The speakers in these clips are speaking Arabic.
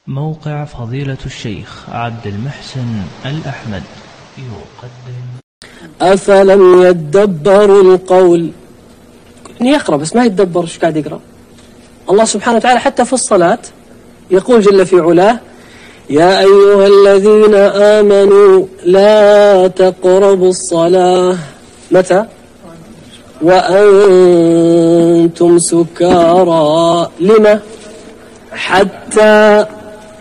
موقع فضيلة الشيخ عبد المحسن الأحمد يقدم. أفلم يدبروا القول، يقرأ بس ما يتدبر ايش قاعد يقرأ. الله سبحانه وتعالى حتى في الصلاة يقول جل في علاه: يا أيها الذين آمنوا لا تقربوا الصلاة متى؟ وأنتم سكارى. لما؟ حتى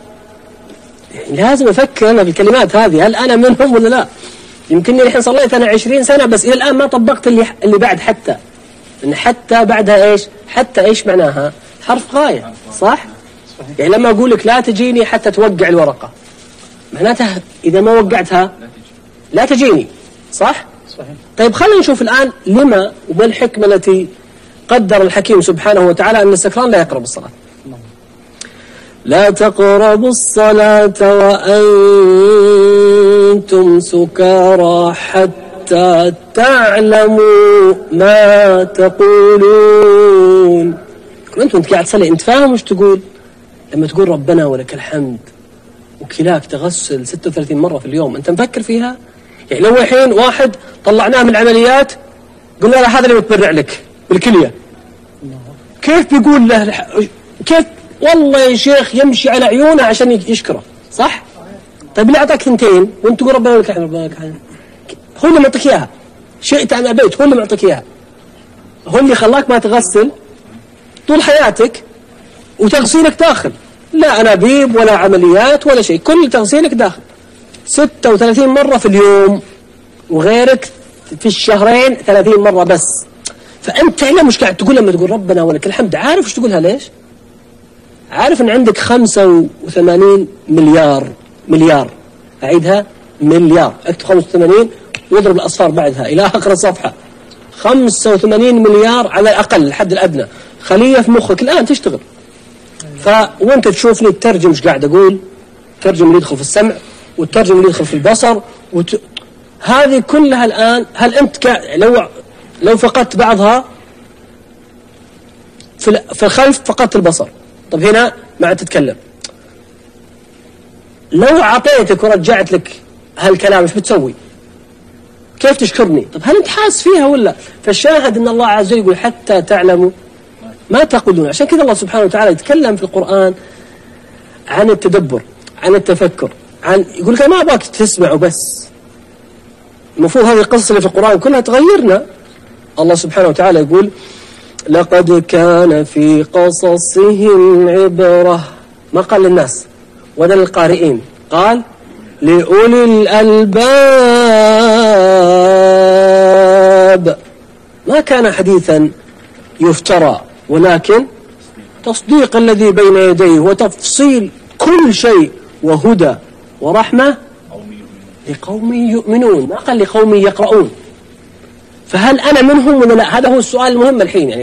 لازم أفكر أنا بالكلمات هذه، هل أنا منهم ولا لا؟ يمكنني الحين صليت أنا 20 سنة بس إلى الآن ما طبقت اللي بعد حتى. إن حتى بعدها إيش؟ حتى إيش معناها؟ حرف غاية، صح؟ يعني لما أقول لك لا تجيني حتى توقع الورقة، معناتها إذا ما وقعتها لا تجيني، صح؟ صحيح. طيب خلينا نشوف الآن لما وما الحكمة التي قدر الحكيم سبحانه وتعالى أن السكران لا يقرب الصلاة. لا تقربوا الصلاة وأنتم سكارى حتى تعلموا ما تقولون. أنت قاعد تصلي أنت فاهم وش تقول؟ لما تقول ربنا ولك الحمد وكلاك تغسل 36 مرة في اليوم، أنت مفكر فيها؟ يعني لو الحين واحد طلعناه من العمليات قلنا له هذا اللي متبرع لك بالكلية، كيف بيقول له؟ كيف؟ والله يا شيخ يمشي على عيونه عشان يشكره، صح؟ طيب اللي أعطاك 2 وأنت تقول ربنا لك الحمد، ربنا لك الحمد، هو اللي معطيك إياها، شئت أم أبيت هو اللي معطيك إياها، هو اللي خلاك ما تغسل طول حياتك وتغسيلك داخل، لا أنابيب ولا عمليات ولا شيء، كل تغسيلك داخل 36 مرة في اليوم، وغيرك في الشهرين 30 مرة بس. فأنت تعلم مش قاعد تقول لما تقول ربنا ولك الحمد، عارف وش تقولها ليش؟ عارف أن عندك 85 مليار، أعيدها مليار، اكتب 85 واضرب الأصفار بعدها إلى آخر الصفحة، 85 مليار على الأقل الحد الأدنى خلية في مخك الآن تشتغل. وانت تشوفني تترجم ايش قاعد أقول، ترجم اللي يدخل في السمع والترجم اللي يدخل في البصر هذه كلها الآن. هل أنت لو فقدت بعضها في الخلف فقدت البصر، طب هنا ما عاد تتكلم. لو عطيتك ورجعت لك هالكلام ايش بتسوي؟ كيف تشكرني؟ طب هل أنت حاس فيها ولا؟ فالشاهد أن الله عز وجل يقول حتى تعلموا ما تقولون. عشان كذا الله سبحانه وتعالى يتكلم في القرآن عن التدبر، عن التفكر، يقول لك ما أبغاك تسمع وبس. المفروض هذه القصص اللي في القرآن كلها تغيرنا. الله سبحانه وتعالى يقول: لقد كان في قصصهم عبرة، ما قال للناس ولا للقارئين، قال لأولي الألباب. ما كان حديثا يفترى ولكن تصديق الذي بين يديه وتفصيل كل شيء وهدى ورحمة لقوم يؤمنون، ما قال لقوم يقرؤون. فهل أنا منهم ولا لا؟ هذا هو السؤال المهم الحين يعني.